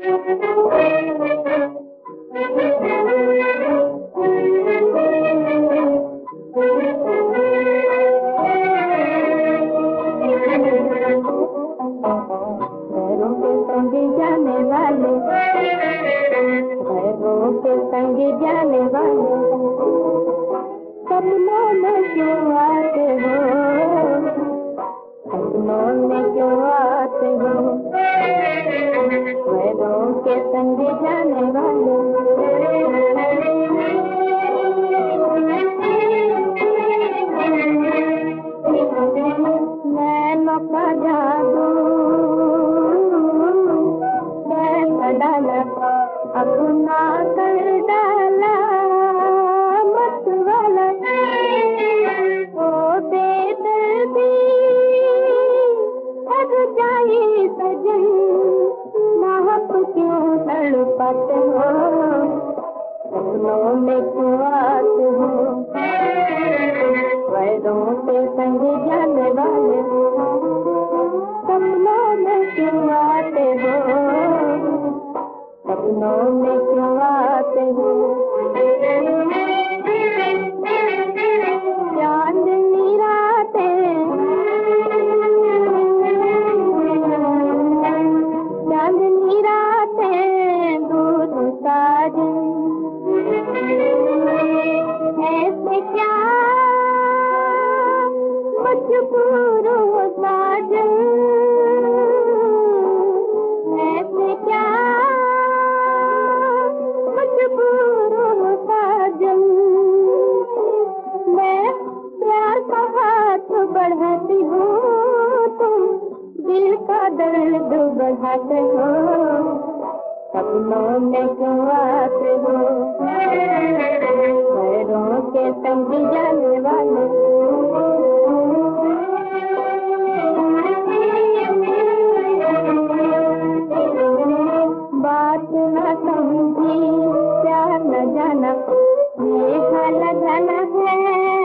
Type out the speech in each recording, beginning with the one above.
जाने वाले, पैरों के संग जाने वाले, सपनों में क्यों आते हो, सपनों में क्यों आते हो, पैरों के संग जाने वाले। नैनों का जादू डाला, अपना कर डाला मत वाला, ओ बेदर्दी अब जाए सजन, महक क्यों तड़पाते हो, सपनों में क्यों आते हो, पैरों के संग जाने वाले, सपनों में क्यों आते हो, सपनों में क्यों आते हो। चांदनी रातें, चांदनी रातें दूर साजन, ऐसे क्या मजबूर हो साजन, ऐसे क्या मजबूर हो साजन, मैं प्यार का हाथ बढ़ाती हूँ, तुम दिल का दर्द बढ़ाते हो, सपनों में क्यों आते हो, पैरों के संग जाने वाले। बात न समझी प्यार न जाना, ये हाल जाना है,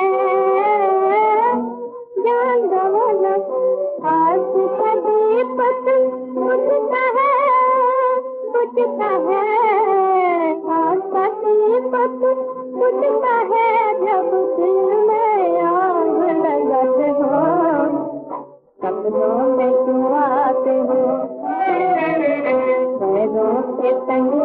जान गवाना, आस का दीपक बुझता है, बुझता है, आस का दीपक बुझता है, जब दिल में आग लगाते हो, सपनों में क्यों आते हो, पैरों के संग